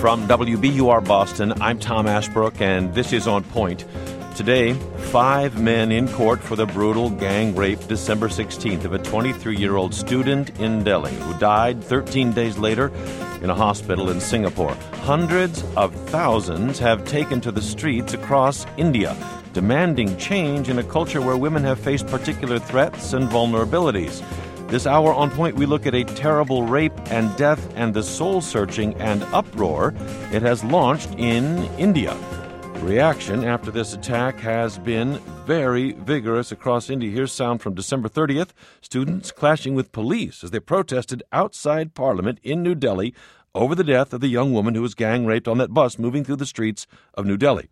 From WBUR Boston, I'm Tom Ashbrook, and this is On Point. Today, 5 men in court for the brutal gang rape December 16th of a 23-year-old student in Delhi who died 13 days later in a hospital in Singapore. Hundreds of thousands have taken to the streets across India, demanding change in a culture where women have faced particular threats and vulnerabilities. This hour on Point, we look at a terrible rape and death and the soul-searching and uproar it has launched in India. Reaction after this attack has been very vigorous across India. Here's sound from December 30th. Students clashing with police as they protested outside Parliament in New Delhi over the death of the young woman who was gang raped on that bus moving through the streets of New Delhi.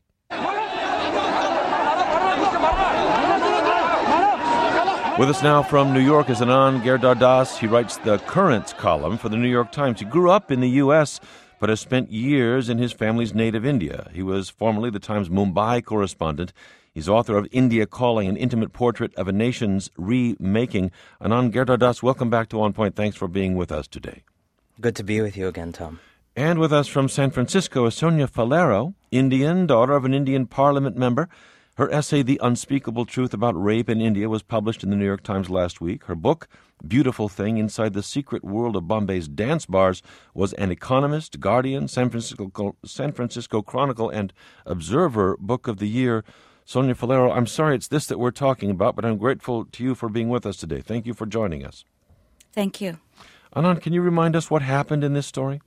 With us now from New York is Anand Giridharadas. He writes the Currents column for the New York Times. He grew up in the U.S., but has spent years in his family's native India. He was formerly the Times Mumbai correspondent. He's author of India Calling, an intimate portrait of a nation's remaking. Anand Giridharadas, welcome back to On Point. Thanks for being with us today. Good to be with you again, Tom. And with us from San Francisco is Sonia Falero, Indian, daughter of an Indian parliament member. Her essay, The Unspeakable Truth About Rape in India, was published in the New York Times last week. Her book, Beautiful Thing, Inside the Secret World of Bombay's Dance Bars, was an Economist, Guardian, San Francisco Chronicle, and Observer Book of the Year. Sonia Falero, I'm sorry it's this that we're talking about, but I'm grateful to you for being with us today. Thank you for joining us. Thank you. Anand, can you remind us what happened in this story?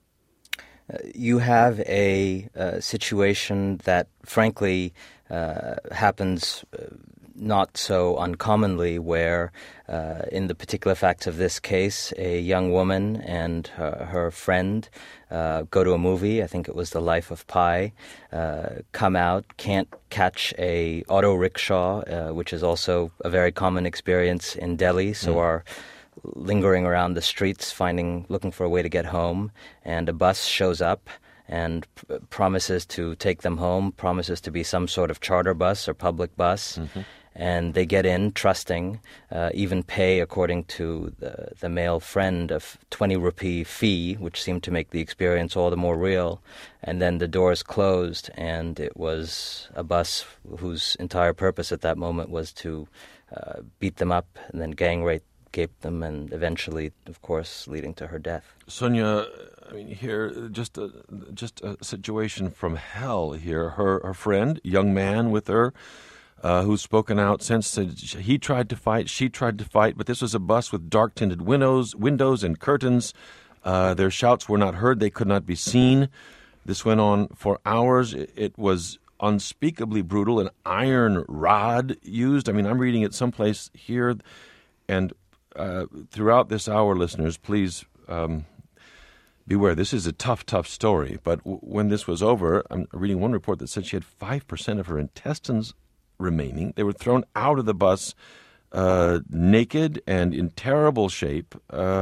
You have a situation that, frankly, happens not so uncommonly where, in the particular facts of this case, a young woman and her friend go to a movie, I think it was The Life of Pi, come out, can't catch a auto rickshaw, which is also a very common experience in Delhi, so are lingering around the streets, looking for a way to get home, and a bus shows up and promises to take them home, promises to be some sort of charter bus or public bus, and they get in trusting, even pay, according to the male friend, a 20 rupee fee, which seemed to make the experience all the more real, and then the doors closed, and it was a bus whose entire purpose at that moment was to beat them up and then gang rape them, and eventually, of course, leading to her death. Sonia, I mean, here, just a situation from hell here. Her friend, young man with her, who's spoken out since, said he tried to fight, she tried to fight, but this was a bus with dark-tinted windows and curtains. Their shouts were not heard. They could not be seen. This went on for hours. It was unspeakably brutal. An iron rod used. I mean, I'm reading it someplace here, and throughout this hour, listeners, please beware. This is a tough story. But when this was over, I'm reading one report that said she had 5% of her intestines remaining. They were thrown out of the bus naked and in terrible shape.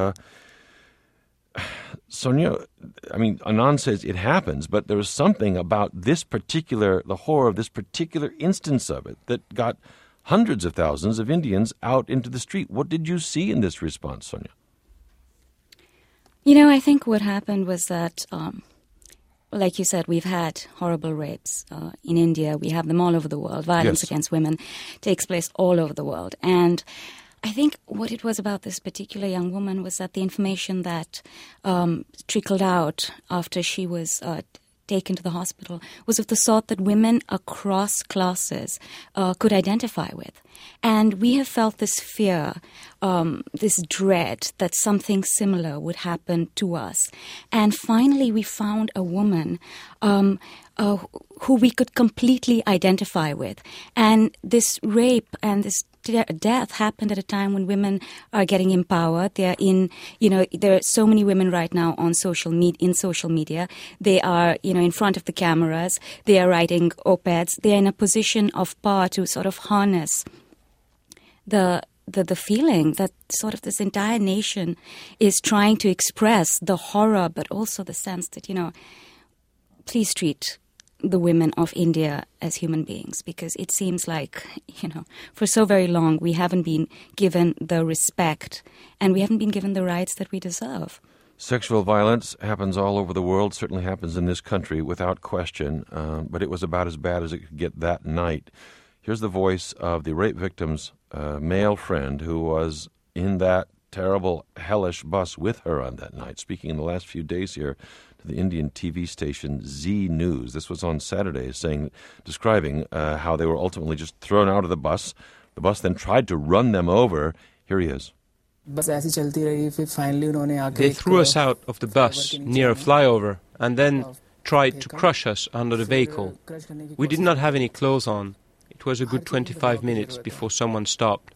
Sonia, I mean, Anand says it happens, but there was something about the horror of this particular instance of it that got hundreds of thousands of Indians out into the street. What did you see in this response, Sonia? You know, I think what happened was that, like you said, we've had horrible rapes in India. We have them all over the world. Violence against women takes place all over the world. And I think what it was about this particular young woman was that the information that trickled out after she was taken to the hospital was of the sort that women across classes could identify with. And we have felt this fear, this dread that something similar would happen to us. And finally, we found a woman who we could completely identify with. And this rape and this death happened at a time when women are getting empowered. They are there are so many women right now on social media. They are, in front of the cameras. They are writing op-eds. They are in a position of power to sort of harness the feeling that sort of this entire nation is trying to express the horror, but also the sense that, please treat the women of India as human beings, because it seems like, for so very long we haven't been given the respect and we haven't been given the rights that we deserve. Sexual violence happens all over the world, certainly happens in this country without question, but it was about as bad as it could get that night. Here's the voice of the rape victim's male friend who was in that terrible, hellish bus with her on that night, speaking in the last few days here to the Indian TV station Zee News. This was on Saturday, describing how they were ultimately just thrown out of the bus. The bus then tried to run them over. Here he is. They threw us out of the bus near a flyover and then tried to crush us under the vehicle. We did not have any clothes on. It was a good 25 minutes before someone stopped.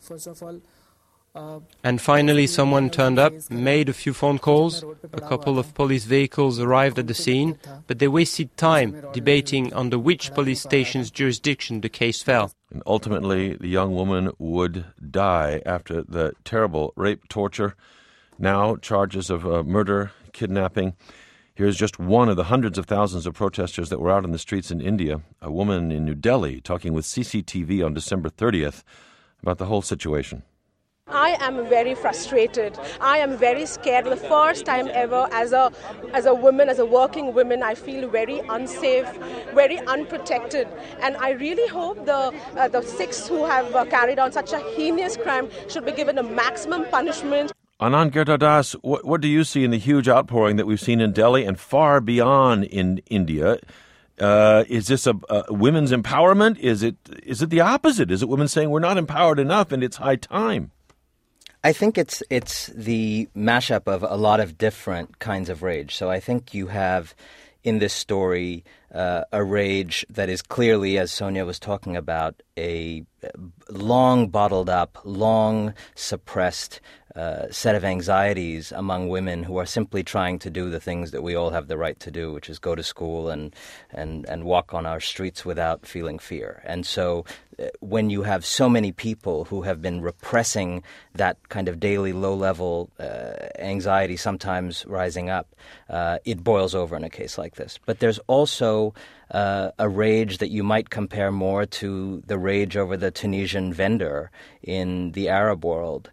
And finally someone turned up, made a few phone calls. A couple of police vehicles arrived at the scene, but they wasted time debating under which police station's jurisdiction the case fell. And ultimately, the young woman would die after the terrible rape, torture, now charges of murder, kidnapping. Here's just one of the hundreds of thousands of protesters that were out in the streets in India, a woman in New Delhi talking with CCTV on December 30th about the whole situation. I am very frustrated. I am very scared. For the first time ever, as a woman, as a working woman, I feel very unsafe, very unprotected. And I really hope the 6 who have carried on such a heinous crime should be given a maximum punishment. Anand Girdhar, what do you see in the huge outpouring that we've seen in Delhi and far beyond in India? Is this a women's empowerment? Is it the opposite? Is it women saying we're not empowered enough and it's high time? I think it's the mashup of a lot of different kinds of rage. So I think you have in this story a rage that is clearly, as Sonia was talking about, a long bottled up, long suppressed set of anxieties among women who are simply trying to do the things that we all have the right to do, which is go to school and walk on our streets without feeling fear. And so when you have so many people who have been repressing that kind of daily low-level anxiety sometimes rising up, it boils over in a case like this. But there's also a rage that you might compare more to the rage over the Tunisian vendor in the Arab world.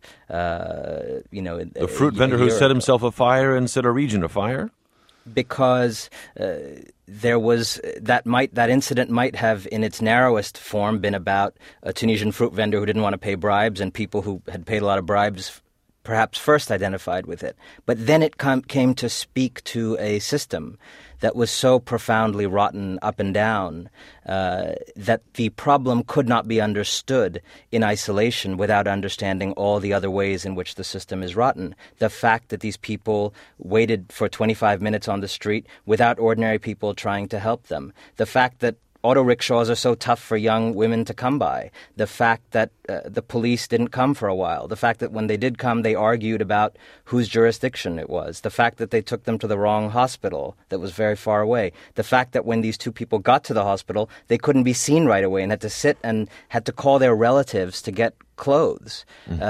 The fruit vendor who set himself afire and set a region afire? Because there was that incident might have, in its narrowest form, been about a Tunisian fruit vendor who didn't want to pay bribes, and people who had paid a lot of bribes perhaps first identified with it. But then it came to speak to a system that was so profoundly rotten up and down that the problem could not be understood in isolation without understanding all the other ways in which the system is rotten. The fact that these people waited for 25 minutes on the street without ordinary people trying to help them. The fact that auto rickshaws are so tough for young women to come by. The fact that the police didn't come for a while. The fact that when they did come, they argued about whose jurisdiction it was. The fact that they took them to the wrong hospital that was very far away. The fact that when these two people got to the hospital, they couldn't be seen right away and had to sit and had to call their relatives to get clothes.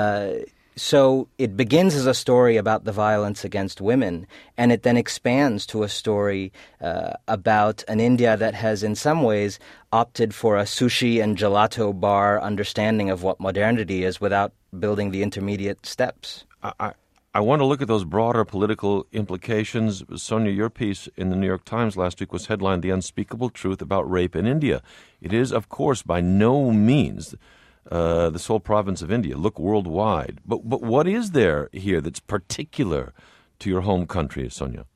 So it begins as a story about the violence against women, and it then expands to a story about an India that has in some ways opted for a sushi and gelato bar understanding of what modernity is without building the intermediate steps. I want to look at those broader political implications. Sonia, your piece in the New York Times last week was headlined "The Unspeakable Truth About Rape in India." It is, of course, by no means the sole province of India. Look worldwide. But what is there here that's particular to your home country, Sonia?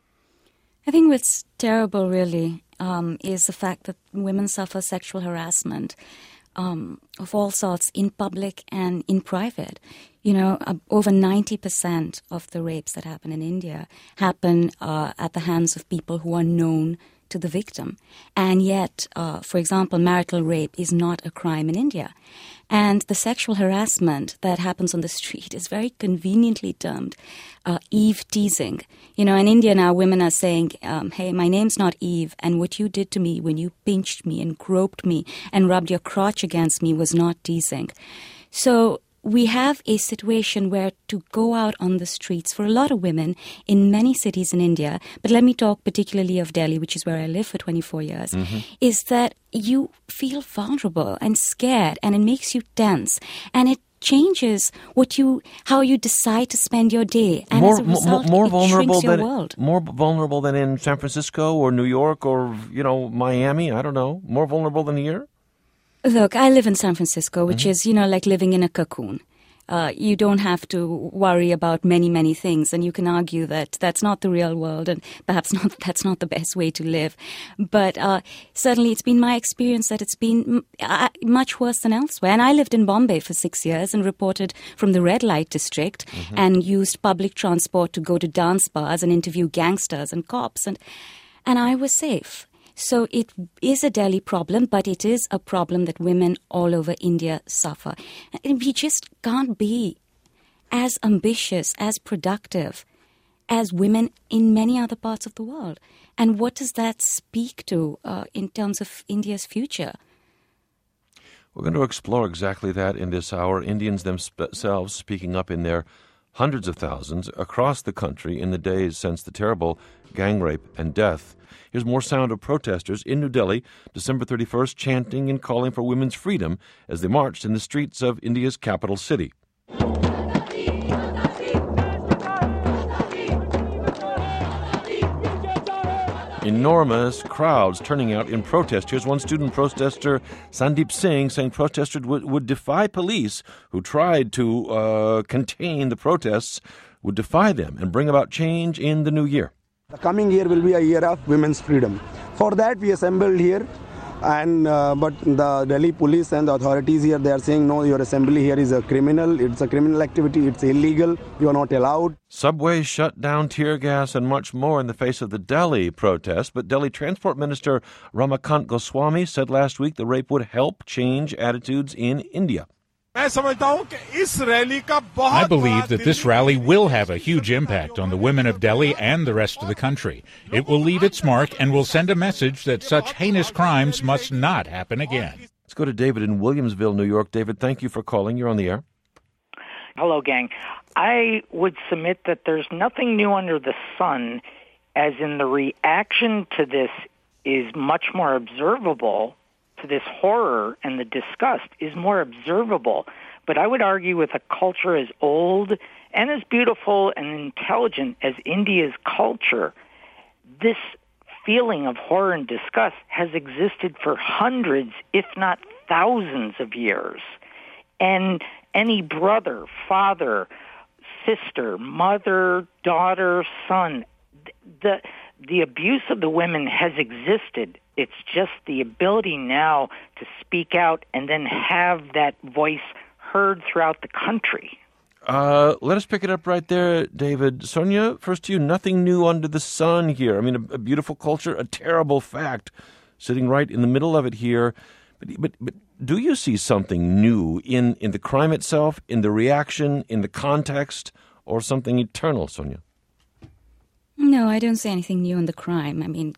I think what's terrible, really, is the fact that women suffer sexual harassment of all sorts in public and in private. Over 90% of the rapes that happen in India happen at the hands of people who are known to the victim. And yet, for example, marital rape is not a crime in India. And the sexual harassment that happens on the street is very conveniently termed Eve teasing. In India now, women are saying, hey, my name's not Eve, and what you did to me when you pinched me and groped me and rubbed your crotch against me was not teasing. So we have a situation where to go out on the streets for a lot of women in many cities in India, but let me talk particularly of Delhi, which is where I lived for 24 years, is that you feel vulnerable and scared, and it makes you tense. And it changes how you decide to spend your day, and as a result, it shrinks your world. More vulnerable than in San Francisco or New York or Miami. I don't know. More vulnerable than here. Look, I live in San Francisco, which is like living in a cocoon. You don't have to worry about many, many things, and you can argue that that's not the real world, and perhaps that's not the best way to live. But certainly it's been my experience that it's been much worse than elsewhere. And I lived in Bombay for 6 years and reported from the red light district and used public transport to go to dance bars and interview gangsters and cops, and I was safe. So it is a Delhi problem, but it is a problem that women all over India suffer. And we just can't be as ambitious, as productive as women in many other parts of the world. And what does that speak to in terms of India's future? We're going to explore exactly that in this hour. Indians themselves speaking up in their hundreds of thousands across the country in the days since the terrible gang rape and death. Here's more sound of protesters in New Delhi, December 31st, chanting and calling for women's freedom as they marched in the streets of India's capital city. Enormous crowds turning out in protest. Here's one student protester, Sandeep Singh, saying protesters would defy police who tried to contain the protests, would defy them and bring about change in the new year. The coming year will be a year of women's freedom. For that, we assembled here, and but the Delhi police and the authorities here, they are saying, no, your assembly here is a criminal. It's a criminal activity. It's illegal. You are not allowed. Subways shut down, tear gas, and much more in the face of the Delhi protest. But Delhi Transport Minister Ramakant Goswami said last week the rape would help change attitudes in India. I believe that this rally will have a huge impact on the women of Delhi and the rest of the country. It will leave its mark and will send a message that such heinous crimes must not happen again. Let's go to David in Williamsville, New York. David, thank you for calling. You're on the air. Hello, gang. I would submit that there's nothing new under the sun, as in the reaction to this is much more observable. To this horror and the disgust is more observable. But I would argue with a culture as old and as beautiful and intelligent as India's culture, this feeling of horror and disgust has existed for hundreds, if not thousands of years. And any brother, father, sister, mother, daughter, son, the abuse of the women has existed. It's just the ability now to speak out and then have that voice heard throughout the country. Let us pick it up right there, David. Sonia, first to you, nothing new under the sun here. I mean, a beautiful culture, a terrible fact, sitting right in the middle of it here. But do you see something new in the crime itself, in the reaction, in the context, or something eternal, Sonia? No, I don't see anything new in the crime. I mean,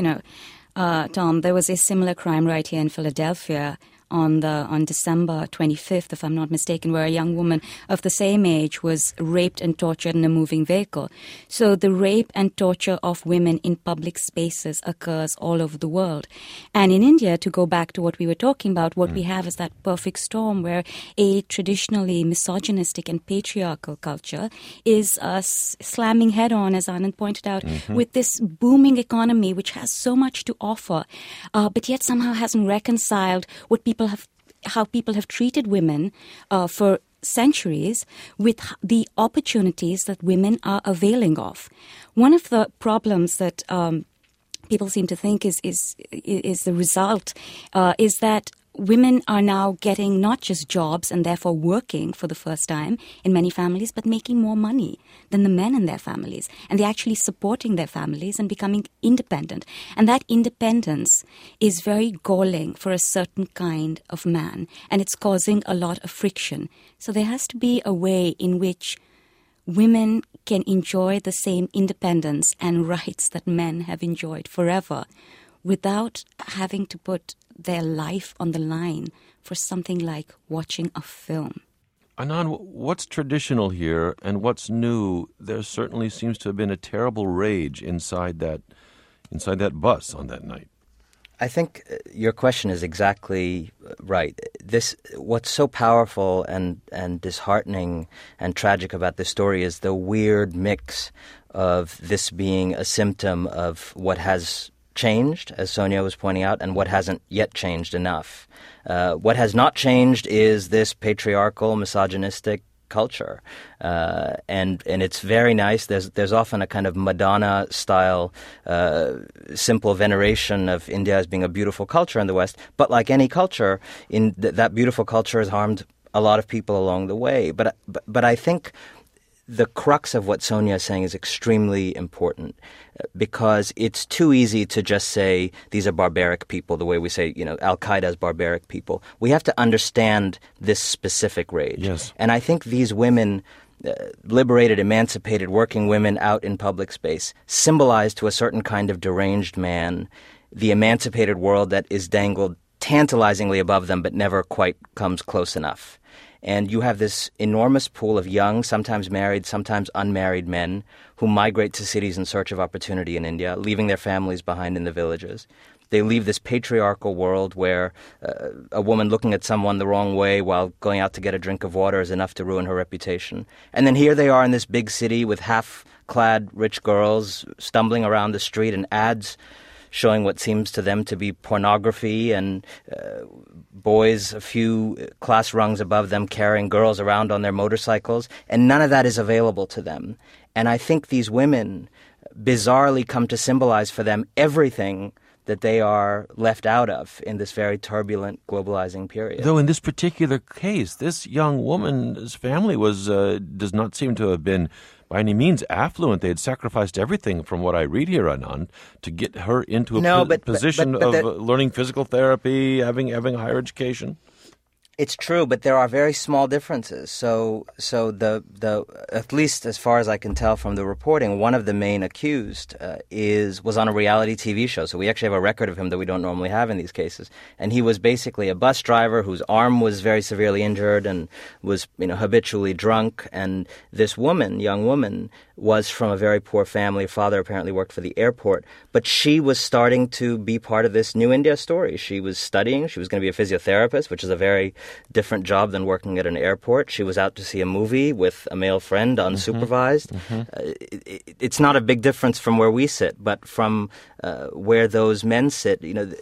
Tom, there was a similar crime right here in Philadelphia on December 25th, if I'm not mistaken, where a young woman of the same age was raped and tortured in a moving vehicle. So the rape and torture of women in public spaces occurs all over the world. And in India, to go back to what we were talking about, what we have is that perfect storm where a traditionally misogynistic and patriarchal culture is slamming head on, as Anand pointed out, with this booming economy which has so much to offer, but yet somehow hasn't reconciled how people have treated women for centuries with the opportunities that women are availing of. One of the problems that people seem to think is the result is that women are now getting not just jobs and therefore working for the first time in many families, but making more money than the men in their families. And they're actually supporting their families and becoming independent. And that independence is very galling for a certain kind of man. And it's causing a lot of friction. So there has to be a way in which women can enjoy the same independence and rights that men have enjoyed forever without having to put their life on the line for something like watching a film. Anand, what's traditional here and what's new? There certainly seems to have been a terrible rage inside that bus on that night. I think your question is exactly right. What's so powerful and disheartening and tragic about this story is the weird mix of this being a symptom of what has changed, as Sonia was pointing out, and what hasn't yet changed enough. What has not changed is this patriarchal, misogynistic culture, and it's very nice. There's often a kind of Madonna style, simple veneration of India as being a beautiful culture in the West. But like any culture, that beautiful culture has harmed a lot of people along the way. But I think the crux of what Sonia is saying is extremely important, because it's too easy to just say these are barbaric people, the way we say, Al-Qaeda is barbaric people. We have to understand this specific rage. Yes. And I think these women, liberated, emancipated, working women out in public space, symbolize to a certain kind of deranged man the emancipated world that is dangled tantalizingly above them but never quite comes close enough. And you have this enormous pool of young, sometimes married, sometimes unmarried men who migrate to cities in search of opportunity in India, leaving their families behind in the villages. They leave this patriarchal world where a woman looking at someone the wrong way while going out to get a drink of water is enough to ruin her reputation. And then here they are in this big city with half-clad rich girls stumbling around the street and ads showing what seems to them to be pornography, and boys a few class rungs above them carrying girls around on their motorcycles, and none of that is available to them. And I think these women bizarrely come to symbolize for them everything that they are left out of in this very turbulent, globalizing period. Though in this particular case, this young woman's family does not seem to have been by any means affluent. They had sacrificed everything, from what I read here, Anand, to get her into a position of learning physical therapy, having higher education. It's true, but there are very small differences. So the at least as far as I can tell from the reporting, one of the main accused was on a reality TV show. So we actually have a record of him that we don't normally have in these cases. And he was basically a bus driver whose arm was very severely injured and was habitually drunk. And this young woman, was from a very poor family. Her father apparently worked for the airport. But she was starting to be part of this New India story. She was studying. She was going to be a physiotherapist, which is a very different job than working at an airport. She was out to see a movie with a male friend, unsupervised. It's not a big difference from where we sit, but from where those men sit,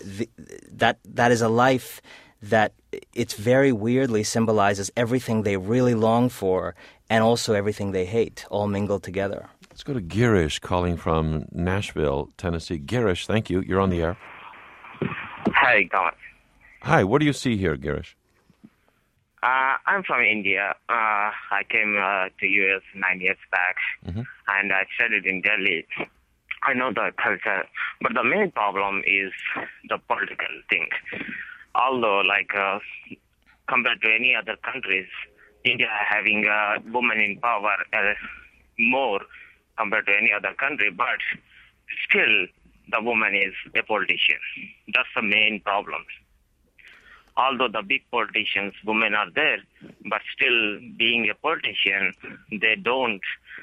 that is a life that it's very weirdly symbolizes everything they really long for and also everything they hate, all mingled together. Let's go to Girish calling from Nashville, Tennessee. Girish, thank you. You're on the air. Hi, Thomas. Hi, what do you see here, Girish? I'm from India. I came to U.S. 9 years back, and I studied in Delhi. I know the culture, but the main problem is the political thing. Although, compared to any other countries, India having women in power more compared to any other country, but still the woman is a politician. That's the main problem. Although the big politicians, women are there, but still being a politician, they don't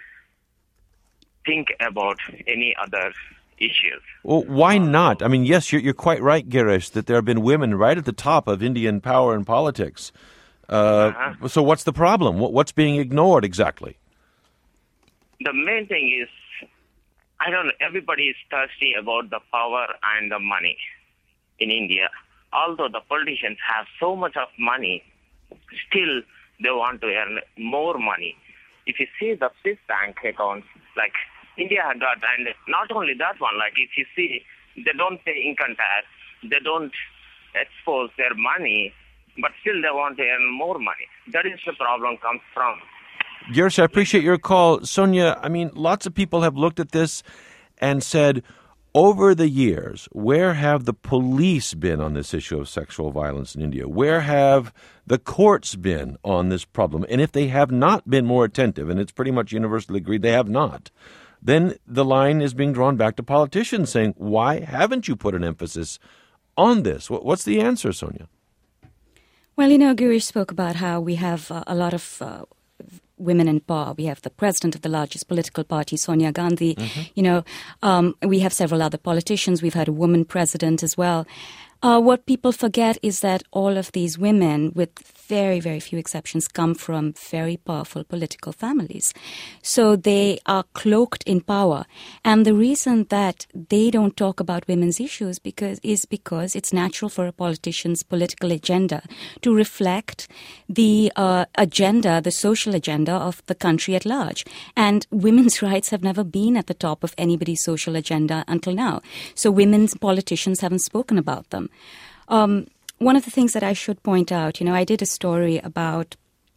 think about any other issues. Well, why not? I mean, yes, you're quite right, Girish, that there have been women right at the top of Indian power and politics. So what's the problem? What's being ignored exactly? The main thing is, everybody is thirsty about the power and the money in India. Although the politicians have so much of money, still they want to earn more money. If you see the Swiss bank accounts, like India had got, and not only that one, if you see, they don't pay income tax, they don't expose their money, but still they want to earn more money. That is the problem comes from. Girish, I appreciate your call. Sonia, I mean, lots of people have looked at this and said, over the years, where have the police been on this issue of sexual violence in India? Where have the courts been on this problem? And if they have not been more attentive, and it's pretty much universally agreed they have not, then the line is being drawn back to politicians saying, why haven't you put an emphasis on this? What's the answer, Sonia? Well, Girish spoke about how we have a lot of women in power. We have the president of the largest political party, Sonia Gandhi. We have several other politicians. We've had a woman president as well. What people forget is that all of these women, with very, very few exceptions, come from very powerful political families. So they are cloaked in power. And the reason that they don't talk about women's issues is because it's natural for a politician's political agenda to reflect the agenda, the social agenda of the country at large. And women's rights have never been at the top of anybody's social agenda until now. So women's politicians haven't spoken about them. One of the things that I should point out, I did a story about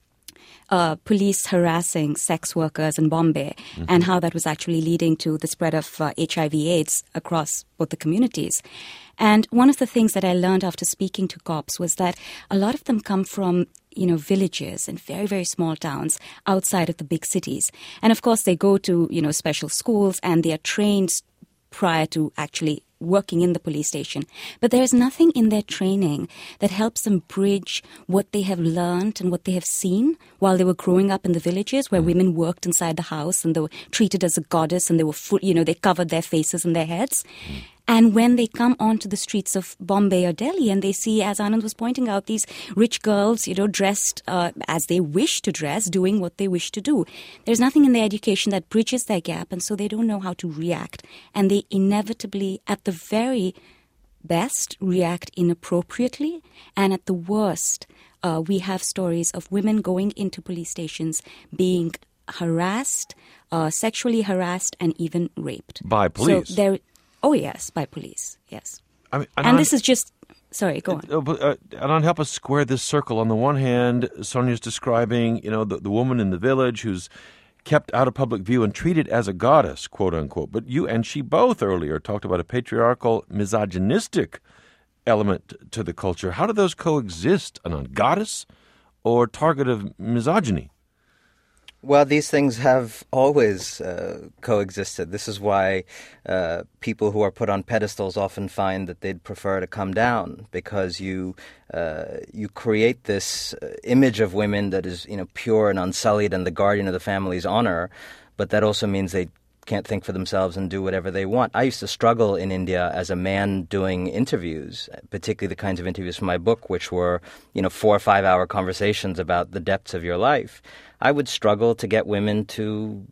police harassing sex workers in Bombay and how that was actually leading to the spread of HIV/AIDS across both the communities. And one of the things that I learned after speaking to cops was that a lot of them come from villages and very, very small towns outside of the big cities. And of course, they go to, special schools and they are trained prior to actually working in the police station. But there's nothing in their training that helps them bridge what they have learned and what they have seen while they were growing up in the villages where women worked inside the house and they were treated as a goddess and they were they covered their faces and their heads. And when they come onto the streets of Bombay or Delhi and they see, as Anand was pointing out, these rich girls, dressed as they wish to dress, doing what they wish to do. There's nothing in their education that bridges that gap, and so they don't know how to react. And they inevitably, at the very best, react inappropriately. And at the worst, we have stories of women going into police stations being harassed, sexually harassed, and even raped. By police? Oh, yes, by police, yes. And this is just... Sorry, go on. Anand, help us square this circle. On the one hand, Sonia's describing, the woman in the village who's kept out of public view and treated as a goddess, quote unquote. But you and she both earlier talked about a patriarchal, misogynistic element to the culture. How do those coexist, Anand? Goddess or target of misogyny? Well, these things have always coexisted. This is why people who are put on pedestals often find that they'd prefer to come down, because you create this image of women that is pure and unsullied and the guardian of the family's honor, but that also means they can't think for themselves and do whatever they want. I used to struggle in India as a man doing interviews, particularly the kinds of interviews for my book, which were 4 or 5 hour conversations about the depths of your life. I would struggle to get women to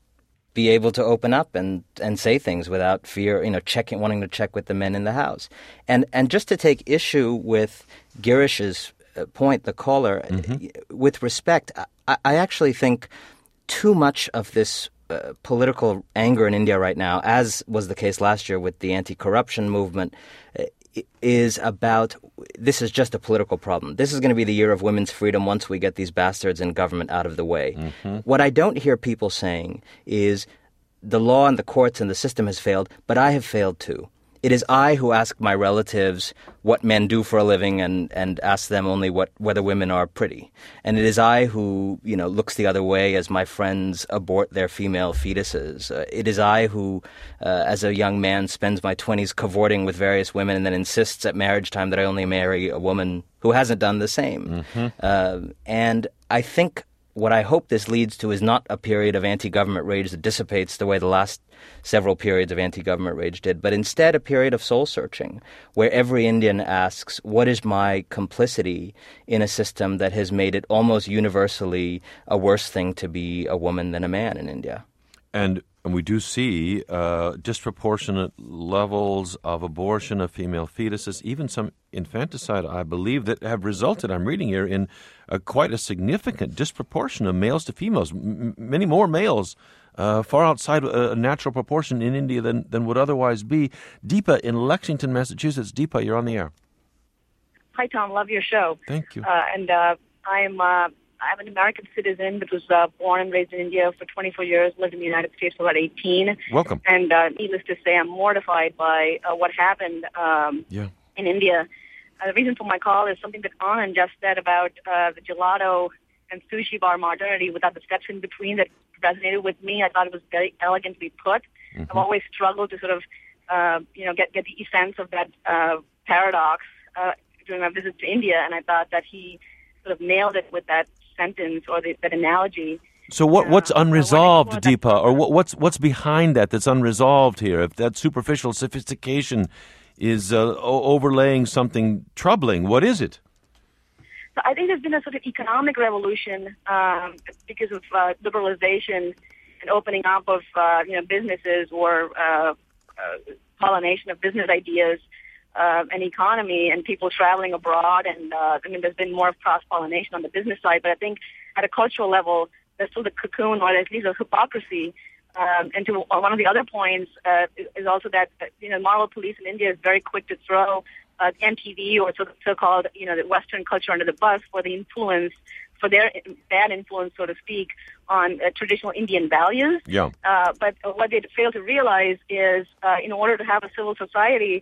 be able to open up and say things without fear, wanting to check with the men in the house. And just to take issue with Girish's point, the caller, with respect, I actually think too much of this political anger in India right now, as was the case last year with the anti-corruption movement, is about, this is just a political problem. This is going to be the year of women's freedom once we get these bastards in government out of the way. What I don't hear people saying is the law and the courts and the system has failed, but I have failed too. It is I who ask my relatives what men do for a living and ask them only whether women are pretty. And it is I who, looks the other way as my friends abort their female fetuses. It is I who, as a young man, spends my 20s cavorting with various women and then insists at marriage time that I only marry a woman who hasn't done the same. And I think what I hope this leads to is not a period of anti-government rage that dissipates the way the last several periods of anti-government rage did, but instead a period of soul-searching, where every Indian asks, what is my complicity in a system that has made it almost universally a worse thing to be a woman than a man in India? And we do see disproportionate levels of abortion of female fetuses, even some infanticide, I believe, that have resulted, I'm reading here, in quite a significant disproportion of males to females. Many more males, far outside a natural proportion in India than would otherwise be. Deepa in Lexington, Massachusetts. Deepa, you're on the air. Hi, Tom. Love your show. Thank you. I'm an American citizen, but was born and raised in India for 24 years, lived in the United States for about 18. Welcome. And needless to say, I'm mortified by what happened in India. The reason for my call is something that Anand just said about the gelato and sushi bar modernity without the steps in between that resonated with me. I thought it was very elegantly put. I've always struggled to sort of, get the sense of that paradox during my visit to India, and I thought that he sort of nailed it with that sentence or that analogy. So what's unresolved, Deepa, or what's behind that's unresolved here? If that superficial sophistication is overlaying something troubling, what is it? So I think there's been a sort of economic revolution because of liberalization and opening up of businesses or pollination of business ideas and economy and people traveling abroad. And there's been more cross-pollination on the business side, but I think at a cultural level, there's still the cocoon or at least a hypocrisy. And to one of the other points is also that Marvel police in India is very quick to throw MTV or so-called the Western culture under the bus for their bad influence, so to speak, on traditional Indian values. Yeah. But what they fail to realize is, in order to have a civil society,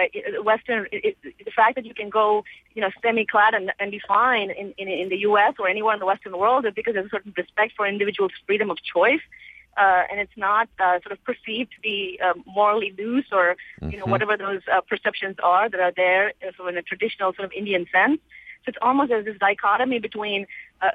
the fact that you can go, semi-clad and be fine in the U.S. or anywhere in the Western world is because there's a certain respect for individuals' freedom of choice. And it's not sort of perceived to be morally loose or, whatever those perceptions are that are there so in a traditional sort of Indian sense. So it's almost as this dichotomy between,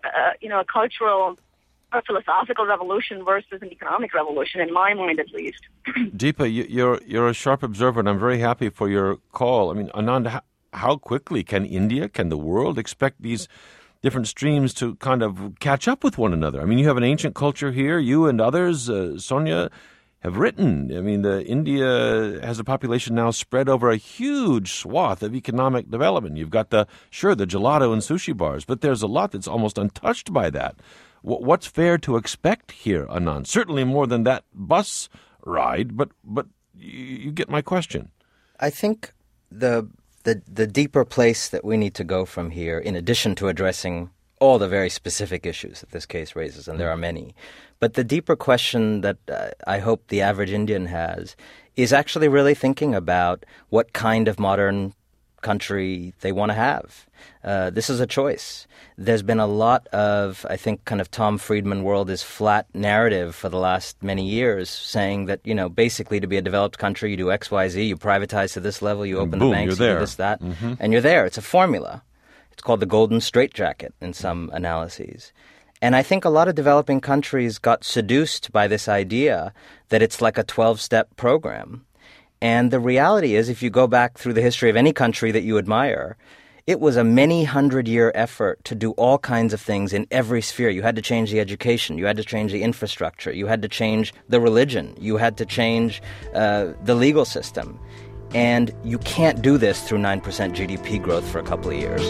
a cultural or philosophical revolution versus an economic revolution, in my mind at least. Deepa, you're a sharp observer, and I'm very happy for your call. I mean, Anand, how quickly can the world expect these different streams to kind of catch up with one another? I mean, you have an ancient culture here. You and others, Sonia, have written. I mean, India has a population now spread over a huge swath of economic development. You've got the gelato and sushi bars, but there's a lot that's almost untouched by that. What's fair to expect here, Anand? Certainly more than that bus ride, but you get my question. I think the deeper place that we need to go from here, in addition to addressing all the very specific issues that this case raises, and there are many, but the deeper question that I hope the average Indian has is actually really thinking about what kind of modern country they want to have. This is a choice. There's been a lot of, I think, kind of Tom Friedman world is flat narrative for the last many years, saying that, basically to be a developed country, you do X, Y, Z, you privatize to this level, you open the banks, you do this, that, and you're there. It's a formula. It's called the golden straitjacket in some analyses. And I think a lot of developing countries got seduced by this idea that it's like a 12-step program. And the reality is, if you go back through the history of any country that you admire, it was a many hundred-year effort to do all kinds of things in every sphere. You had to change the education. You had to change the infrastructure. You had to change the religion. You had to change the legal system. And you can't do this through 9% GDP growth for a couple of years.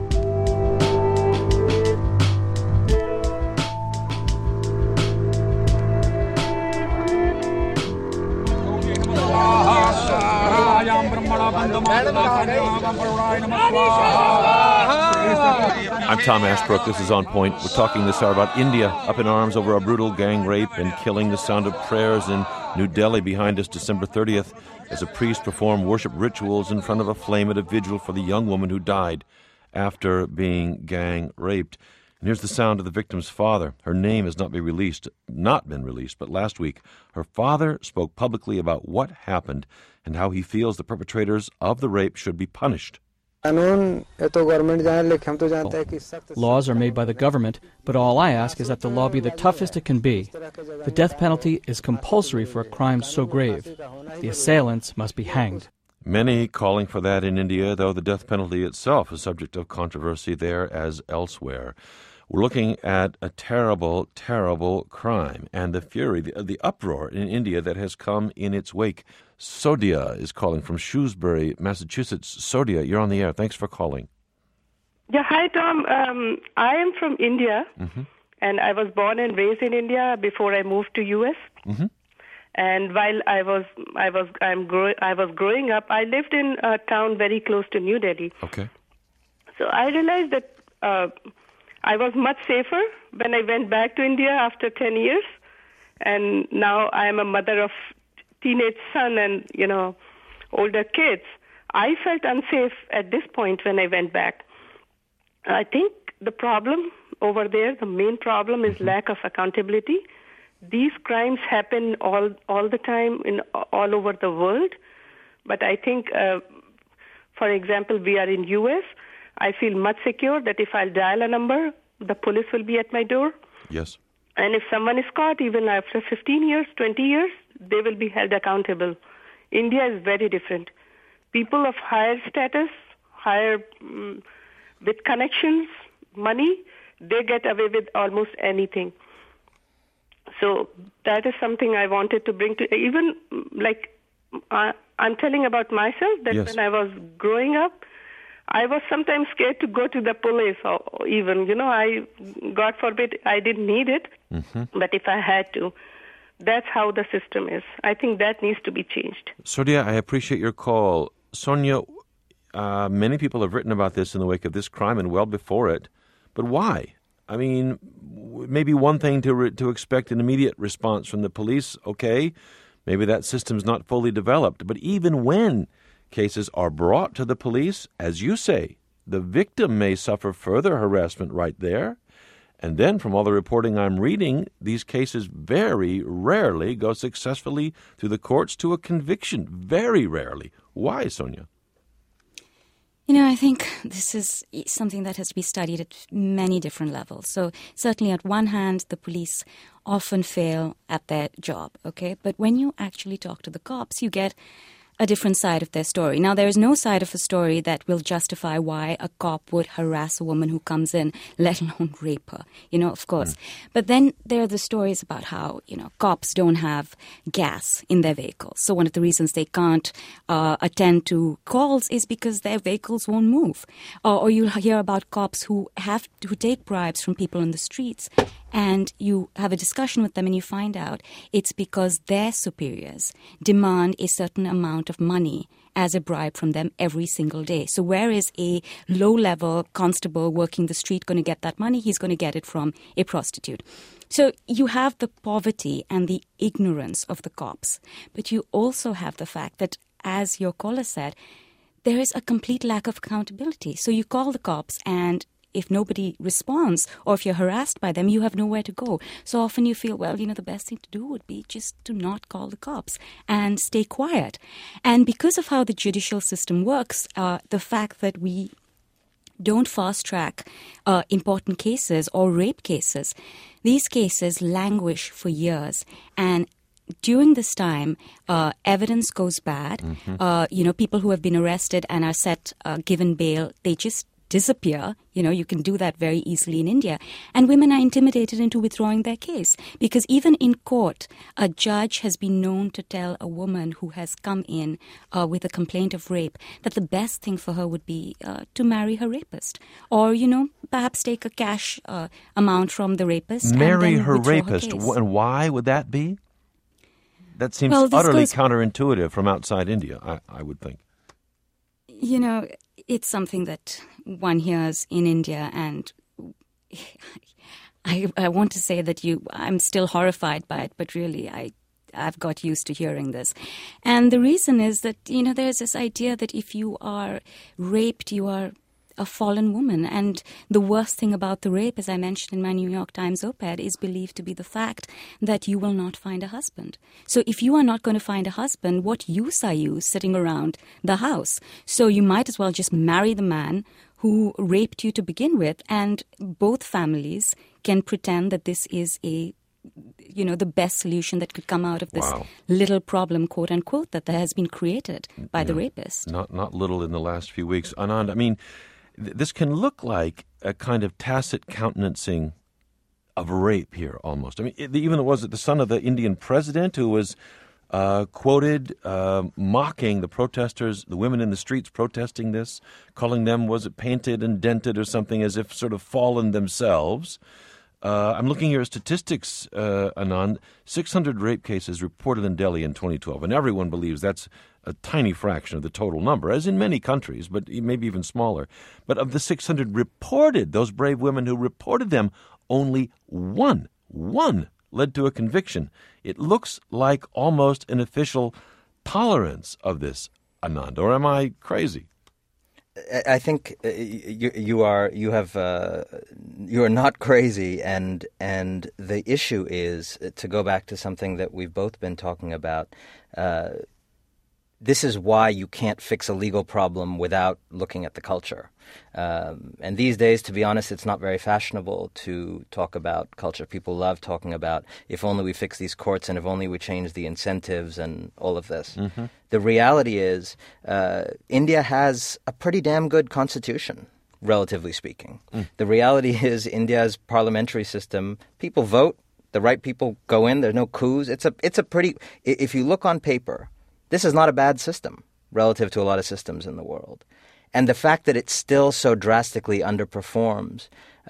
I'm Tom Ashbrook. This is On Point. We're talking this hour about India, up in arms over a brutal gang rape and killing. The sound of prayers in New Delhi behind us December 30th as a priest performed worship rituals in front of a flame at a vigil for the young woman who died after being gang raped. And here's the sound of the victim's father. Her name has not been released, but last week her father spoke publicly about what happened and how he feels the perpetrators of the rape should be punished. Laws are made by the government, but all I ask is that the law be the toughest it can be. The death penalty is compulsory for a crime so grave. The assailants must be hanged. Many calling for that in India, though the death penalty itself is subject of controversy there as elsewhere. We're looking at a terrible, terrible crime and the fury, the uproar in India that has come in its wake. Sodia is calling from Shrewsbury, Massachusetts. Sodia, you're on the air. Thanks for calling. Yeah, hi, Tom. I am from India, and I was born and raised in India before I moved to U.S. And while I was growing up, I lived in a town very close to New Delhi. Okay. So I realized that I was much safer when I went back to India after 10 years. And now I am a mother of teenage son and, older kids. I felt unsafe at this point when I went back. I think the problem over there, the main problem is lack of accountability. These crimes happen all the time all over the world. But I think, for example, we are in U.S., I feel much secure that if I'll dial a number, the police will be at my door. Yes. And if someone is caught, even after 15 years, 20 years, they will be held accountable. India is very different. People of higher status, with connections, money, they get away with almost anything. So that is something I wanted to bring to, even like I'm telling about myself that yes. when I was growing up, I was sometimes scared to go to the police or even, God forbid, I didn't need it. Mm-hmm. But if I had to, that's how the system is. I think that needs to be changed. Sonia, I appreciate your call. Sonia, many people have written about this in the wake of this crime and well before it. But why? I mean, maybe one thing to expect an immediate response from the police, okay, maybe that system's not fully developed. But even when cases are brought to the police, as you say, the victim may suffer further harassment right there. And then from all the reporting I'm reading, these cases very rarely go successfully through the courts to a conviction. Very rarely. Why, Sonia? I think this is something that has to be studied at many different levels. So certainly at one hand, the police often fail at their job, okay? But when you actually talk to the cops, you get a different side of their story. Now, there is no side of a story that will justify why a cop would harass a woman who comes in, let alone rape her, of course. But then there are the stories about how, cops don't have gas in their vehicles. So one of the reasons they can't attend to calls is because their vehicles won't move. Or you'll hear about cops who take bribes from people on the streets, and you have a discussion with them and you find out it's because their superiors demand a certain amount of money as a bribe from them every single day. So where is a low-level constable working the street going to get that money? He's going to get it from a prostitute. So you have the poverty and the ignorance of the cops, but you also have the fact that, as your caller said, there is a complete lack of accountability. So you call the cops, and if nobody responds or if you're harassed by them, you have nowhere to go. So often you feel, the best thing to do would be just to not call the cops and stay quiet. And because of how the judicial system works, the fact that we don't fast-track important cases or rape cases, these cases languish for years. And during this time, evidence goes bad. Mm-hmm. People who have been arrested and are given bail, they just disappear. You can do that very easily in India. And women are intimidated into withdrawing their case because even in court, a judge has been known to tell a woman who has come in with a complaint of rape that the best thing for her would be to marry her rapist or, perhaps take a cash amount from the rapist. Marry and then her withdraw rapist. Her case. And why would that be? That seems utterly counterintuitive from outside India, I would think. It's something that one hears in India, and I want to say that I'm still horrified by it, but really I've got used to hearing this. And the reason is that, there's this idea that if you are raped, you are a fallen woman. And the worst thing about the rape, as I mentioned in my New York Times op-ed, is believed to be the fact that you will not find a husband. So if you are not going to find a husband, what use are you sitting around the house? So you might as well just marry the man who raped you to begin with, and both families can pretend that this is the best solution that could come out of this little problem, quote unquote, that has been created by the rapist. Not little in the last few weeks. Anand, I mean, this can look like a kind of tacit countenancing of rape here almost. I mean, even was it the son of the Indian president who was quoted mocking the protesters, the women in the streets protesting this, calling them, was it painted and dented or something, as if sort of fallen themselves. I'm looking here at statistics, Anand. 600 rape cases reported in Delhi in 2012, and everyone believes that's a tiny fraction of the total number, as in many countries, but maybe even smaller. But of the 600 reported, those brave women who reported them, only one led to a conviction. It looks like almost an official tolerance of this, Anand, or am I crazy? I think you are not crazy, and the issue is, to go back to something that we've both been talking about. this is why you can't fix a legal problem without looking at the culture. And these days, to be honest, it's not very fashionable to talk about culture. People love talking about if only we fix these courts and if only we change the incentives and all of this. Mm-hmm. The reality is India has a pretty damn good constitution, relatively speaking. The reality is India's parliamentary system, people vote, the right people go in, there's no coups. It's a pretty, if you look on paper, this is not a bad system relative to a lot of systems in the world. And the fact that it still so drastically underperforms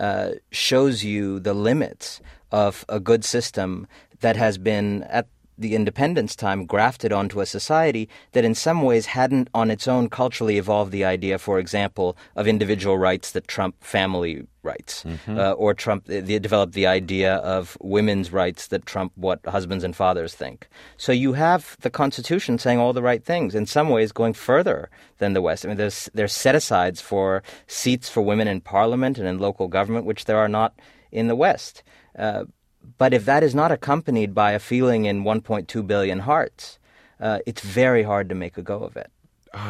shows you the limits of a good system that has been, at the independence time, grafted onto a society that in some ways hadn't on its own culturally evolved the idea, for example, of individual rights that trump family rights, or they developed the idea of women's rights that trump what husbands and fathers think. So you have the Constitution saying all the right things, in some ways going further than the West. I mean, there's set-asides for seats for women in parliament and in local government, which there are not in the West. But if that is not accompanied by a feeling in 1.2 billion hearts, it's very hard to make a go of it.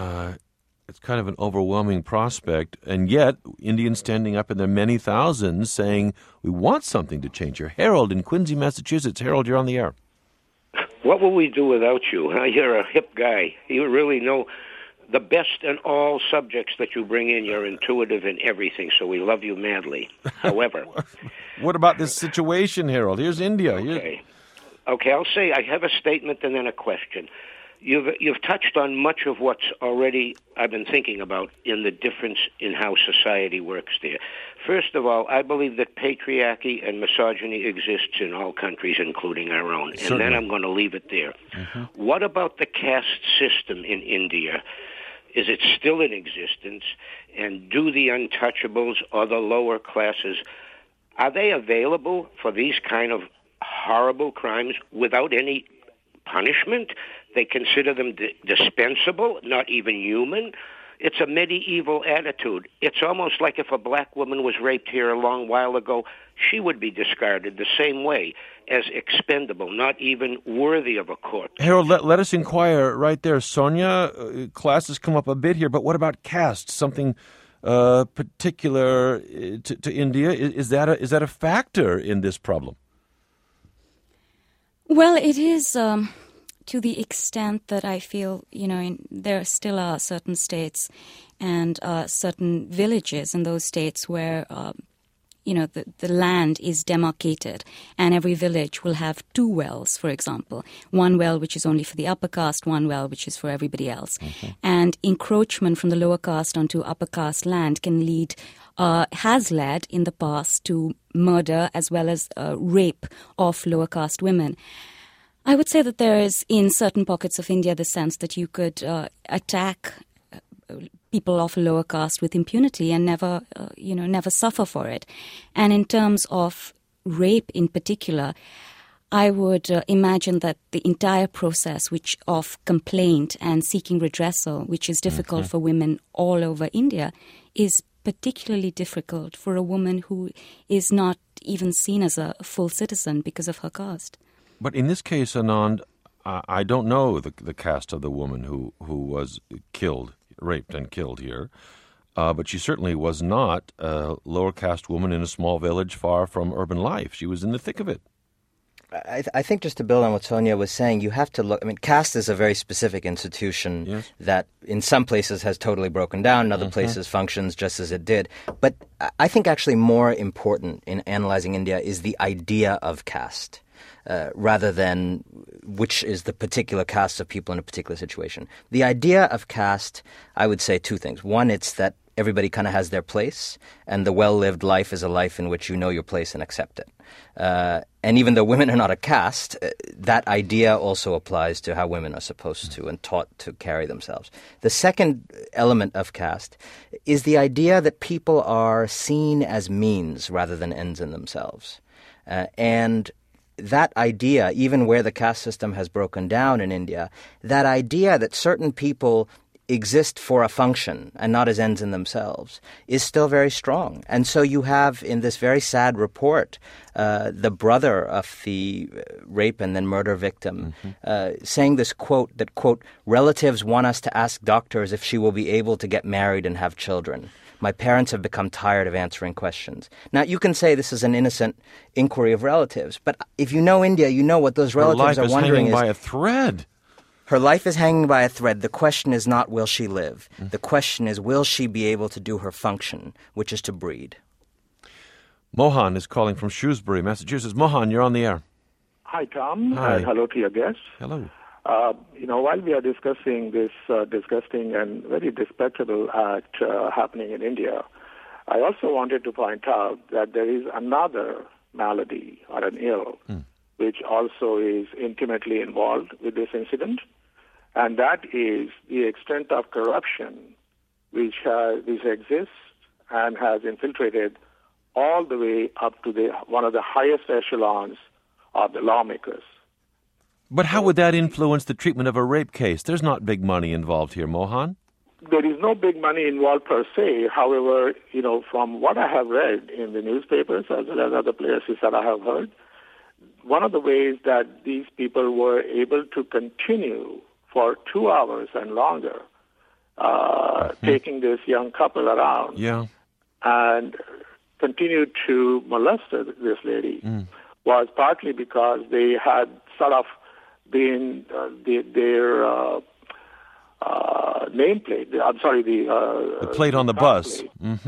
It's kind of an overwhelming prospect, and yet Indians standing up in their many thousands saying, we want something to change here. Harold in Quincy, Massachusetts. Harold, you're on the air. What will we do without you? You're a hip guy. You really know the best in all subjects that you bring in. You're intuitive in everything, so we love you madly. However... What about this situation, Harold? Here's India. Okay, I'll say I have a statement and then a question. You've touched on much of what's already I've been thinking about in the difference in how society works there. First of all, I believe that patriarchy and misogyny exists in all countries, including our own. And then I'm going to leave it there. What about the caste system in India? Is it still in existence? And do the untouchables or the lower classes, are they available for these kind of horrible crimes without any punishment? They consider them dispensable, not even human. It's a medieval attitude. It's almost like if a black woman was raped here a long while ago, she would be discarded the same way as expendable, not even worthy of a court. Harold, let us inquire right there. Sonia, classes come up a bit here, but what about caste? Something particular to India? Is that a factor in this problem? Well, it is to the extent that I feel, there still are certain states and certain villages in those states where, the land is demarcated, and every village will have two wells, for example. One well which is only for the upper caste, one well which is for everybody else. And encroachment from the lower caste onto upper caste land can lead, has led in the past to murder as well as rape of lower caste women. I would say that there is, in certain pockets of India, the sense that you could attack people of a lower caste with impunity and never suffer for it. And in terms of rape in particular, I would imagine that the entire process of complaint and seeking redressal, which is difficult for women all over India, is particularly difficult for a woman who is not even seen as a full citizen because of her caste. But in this case, Anand, I don't know the caste of the woman who was raped and killed here, but she certainly was not a lower caste woman in a small village far from urban life. She was in the thick of it. I think just to build on what Sonia was saying, you have to look. I mean, caste is a very specific institution that in some places has totally broken down, in other places functions just as it did. But I think actually more important in analyzing India is the idea of caste. Rather than which is the particular caste of people in a particular situation. The idea of caste, I would say two things. One, it's that everybody kind of has their place, and the well-lived life is a life in which you know your place and accept it. And even though women are not a caste, that idea also applies to how women are supposed to and taught to carry themselves. The second element of caste is the idea that people are seen as means rather than ends in themselves. And that idea, even where the caste system has broken down in India, that idea that certain people exist for a function and not as ends in themselves is still very strong. And so you have in this very sad report the brother of the rape and then murder victim saying this quote that, quote, relatives want us to ask doctors if she will be able to get married and have children. My parents have become tired of answering questions. Now, you can say this is an innocent inquiry of relatives, but if you know India, you know what those relatives are wondering is... Her life is hanging by a thread. Her life is hanging by a thread. The question is not will she live. The question is will she be able to do her function, which is to breed. Mohan is calling from Shrewsbury, Massachusetts. Mohan, you're on the air. Hi, Tom. Hi. And hello to your guests. Hello. While we are discussing this disgusting and very despicable act happening in India, I also wanted to point out that there is another malady or an ill which also is intimately involved with this incident, and that is the extent of corruption which exists and has infiltrated all the way up to one of the highest echelons of the lawmakers. But how would that influence the treatment of a rape case? There's not big money involved here, Mohan. There is no big money involved per se. However, from what I have read in the newspapers as well as other places that I have heard, one of the ways that these people were able to continue for 2 hours and longer taking this young couple around and continued to molest this lady was partly because they had sort of been their nameplate. The plate on the bus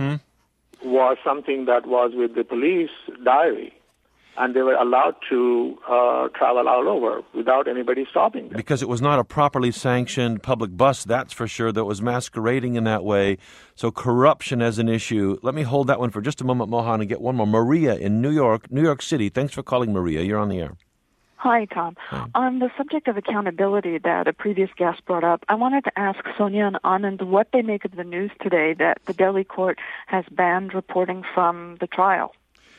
was something that was with the police diary, and they were allowed to travel all over without anybody stopping them. Because it was not a properly sanctioned public bus, that's for sure, that was masquerading in that way. So corruption as an issue. Let me hold that one for just a moment, Mohan, and get one more. Maria in New York City. Thanks for calling, Maria. You're on the air. Hi, Tom. Hi. On the subject of accountability that a previous guest brought up, I wanted to ask Sonia and Anand what they make of the news today that the Delhi court has banned reporting from the trial.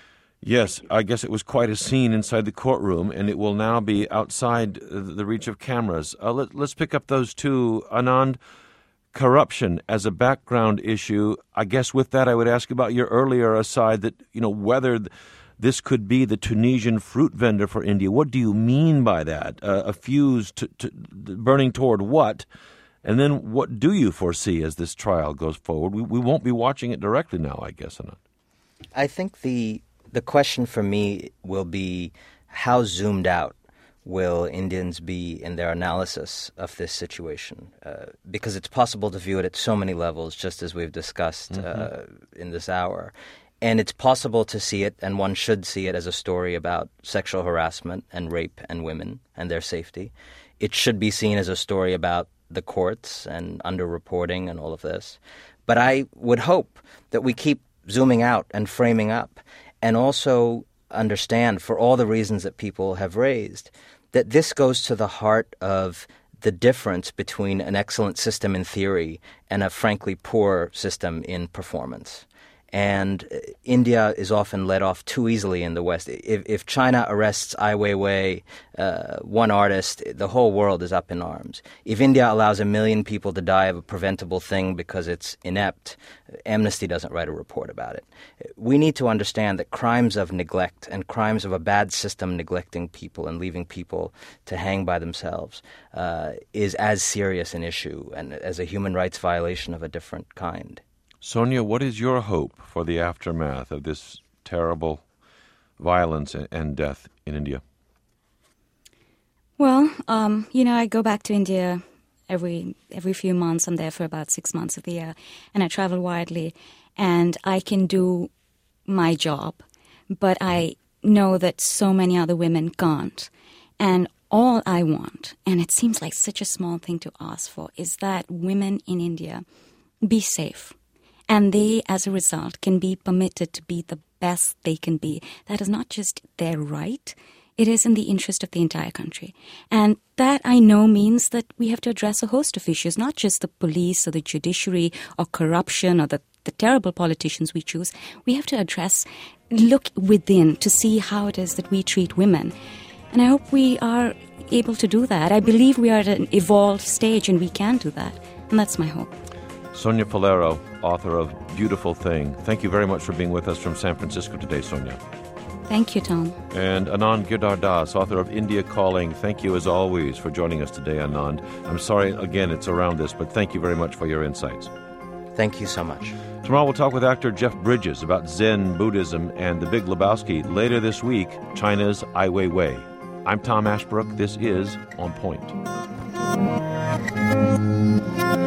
Yes, I guess it was quite a scene inside the courtroom, and it will now be outside the reach of cameras. Let's pick up those two. Anand, corruption as a background issue. I guess with that I would ask about your earlier aside that, whether this could be the Tunisian fruit vendor for India. What do you mean by that? A fuse to burning toward what? And then what do you foresee as this trial goes forward? We won't be watching it directly now, I guess, Anand. I think the question for me will be how zoomed out will Indians be in their analysis of this situation? Because it's possible to view it at so many levels, just as we've discussed in this hour. And it's possible to see it, and one should see it, as a story about sexual harassment and rape and women and their safety. It should be seen as a story about the courts and underreporting and all of this. But I would hope that we keep zooming out and framing up, and also understand, for all the reasons that people have raised, that this goes to the heart of the difference between an excellent system in theory and a frankly poor system in performance. And India is often let off too easily in the West. If China arrests Ai Weiwei, one artist, the whole world is up in arms. If India allows 1 million people to die of a preventable thing because it's inept, Amnesty doesn't write a report about it. We need to understand that crimes of neglect and crimes of a bad system neglecting people and leaving people to hang by themselves is as serious an issue and as a human rights violation of a different kind. Sonia, what is your hope for the aftermath of this terrible violence and death in India? Well, I go back to India every few months. I'm there for about 6 months of the year, and I travel widely, and I can do my job, but I know that so many other women can't. And all I want, and it seems like such a small thing to ask for, is that women in India be safe. And they, as a result, can be permitted to be the best they can be. That is not just their right. It is in the interest of the entire country. And that, I know, means that we have to address a host of issues, not just the police or the judiciary or corruption or the terrible politicians we choose. We have to look within to see how it is that we treat women. And I hope we are able to do that. I believe we are at an evolved stage and we can do that. And that's my hope. Sonia Falero, author of Beautiful Thing. Thank you very much for being with us from San Francisco today, Sonia. Thank you, Tom. And Anand Girdhar, author of India Calling. Thank you, as always, for joining us today, Anand. I'm sorry, again, it's around this, but thank you very much for your insights. Thank you so much. Tomorrow we'll talk with actor Jeff Bridges about Zen Buddhism and The Big Lebowski. Later this week, China's Ai Weiwei. I'm Tom Ashbrook. This is On Point.